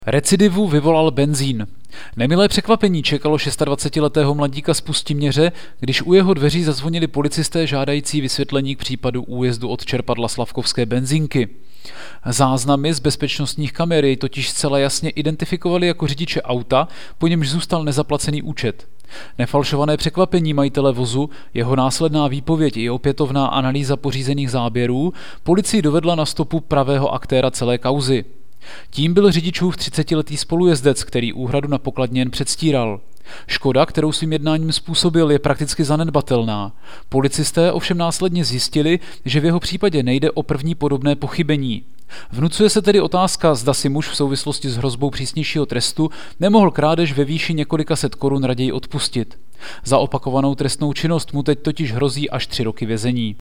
Recidivu vyvolal benzín. Nemilé překvapení čekalo 26letého mladíka z Pustiměře, když u jeho dveří zazvonili policisté žádající vysvětlení k případu újezdu od čerpadla Slavkovské benzinky. Záznamy z bezpečnostních kamer jej totiž zcela jasně identifikovali jako řidiče auta, po němž zůstal nezaplacený účet. Nefalšované překvapení majitele vozu, jeho následná výpověď i opětovná analýza pořízených záběrů policii dovedla na stopu pravého aktéra celé kauzy. Tím byl řidičův 30letý spolujezdec, který úhradu na pokladně jen předstíral. Škoda, kterou svým jednáním způsobil, je prakticky zanedbatelná. Policisté ovšem následně zjistili, že v jeho případě nejde o první podobné pochybení. Vnucuje se tedy otázka, zda si muž v souvislosti s hrozbou přísnějšího trestu nemohl krádež ve výši několika set korun raději odpustit. Za opakovanou trestnou činnost mu teď totiž hrozí až 3 roky vězení.